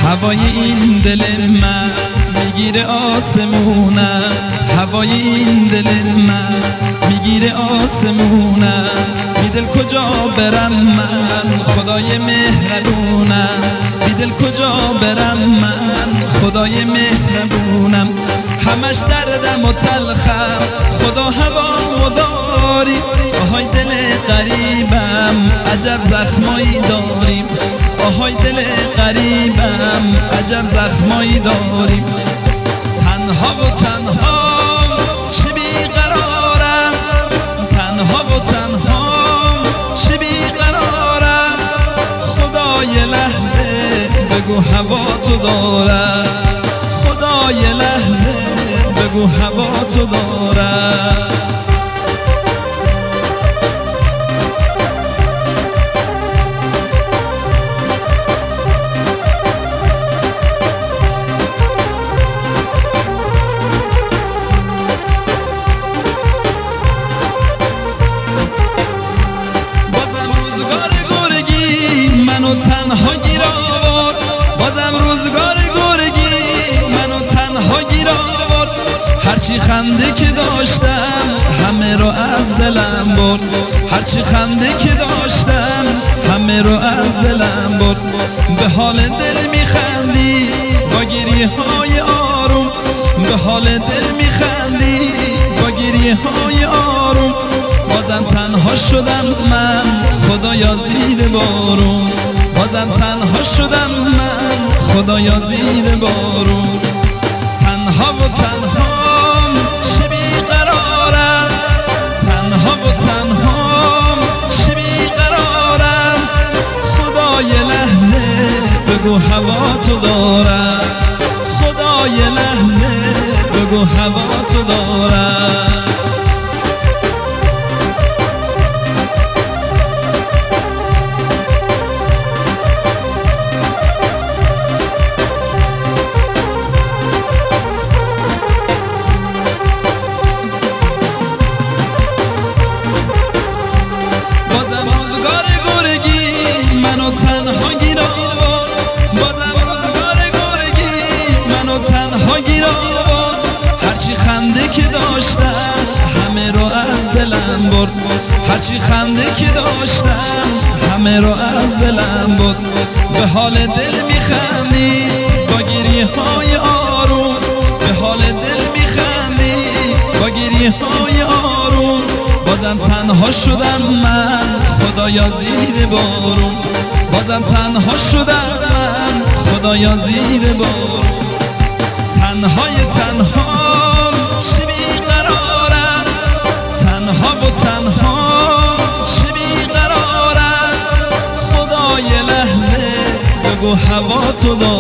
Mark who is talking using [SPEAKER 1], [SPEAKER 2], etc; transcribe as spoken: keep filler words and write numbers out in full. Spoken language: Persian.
[SPEAKER 1] هوای این دل من میگیره آسمونم، هوای این دل من میگیره آسمونم. بی دل کجا برم من خدای مهربونم، بی دل کجا برم من خدای مهربونم. همش دردم و تلخم خدا هوا داری، آهای دل غریبم عجب زخمایی داریم، آهای دل غریبم عجب زخمایی داریم. تنها و تنها چه بیقرارم، تنها و تنها چه بیقرارم. خدای لحظه بگو هوا تو دارم، خدای لحظه بگو هوا تو دارم. تنها گیر آورد بازم روزگار گرگی منو تنها گیر آورد. هرچی خنده که داشتم همه رو از دلم برد، هرچی خنده که داشتم همه رو از دلم برد. به حال دل میخندی با گریه های آروم، به حال دل میخندی با گریه های آروم. بازم تنها شدم من خدایا زیر بارون، بازم تنها شدم من خدایا زیر بارون. تنها و تنها چه بیقرارم، تنها و تنها چه بیقرارم. خدای لحظه بگو هوا تو دارم، خدای لحظه بگو هوا تو دارم. تنها گیر آورد بازم روزگار گرگی منو تنها گیر آورد. هرچی خنده که داشتم همه رو از دلم برد، هرچی خنده که داشتم همه رو از دلم برد. به حال دل میخندی با گریه های آروم، به حال دل میخندی با گریه های آروم. بازم تنها شدم من خدایا زیر بارون، بازم تنها شدم من خدایا زیر بارون. تنهای تنها چه بیقرارم، تنها و تنها چه بیقرارم. خدای لحظه بگو هوا تو دارم،